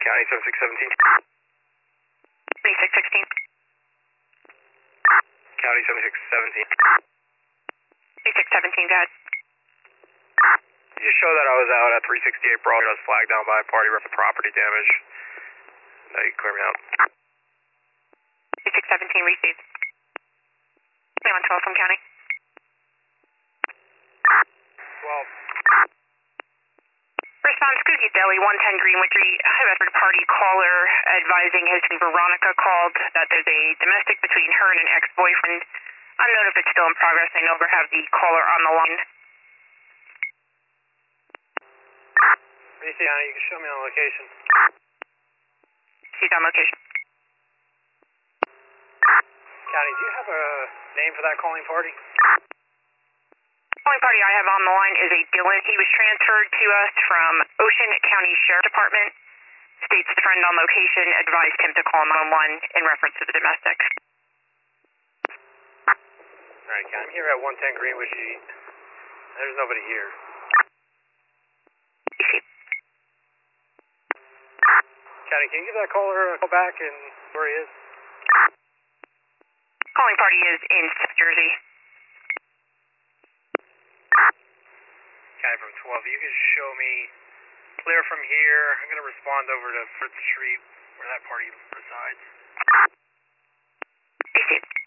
County 7617. 3616. County 7617. 3617, go ahead. You just show that I was out at 368 Broad. I was flagged down by a party rep for property damage. Now you can clear me out. 3617 received. 2112 from County. 12. Response, Cookie Deli, 110 Greenwich Street. I have a third party caller advising his Veronica called that there's a domestic between her and an ex-boyfriend. Unknown if it's still in progress. I no longer have the caller on the line. County, you can show me on location. She's on location. County, do you have a name for that calling party? Only party I have on the line is a Dylan. He was transferred to us from Ocean County Sheriff Department. States the friend on location advised him to call 911 in reference to the domestic. Alright, County, I'm here at 110 Greenwich Street. There's nobody here. County, can you give that caller a call back and where he is? Calling party is in South Jersey. County from 12, you can show me clear from here. I'm going to respond over to Fritz Street where that party resides. Received.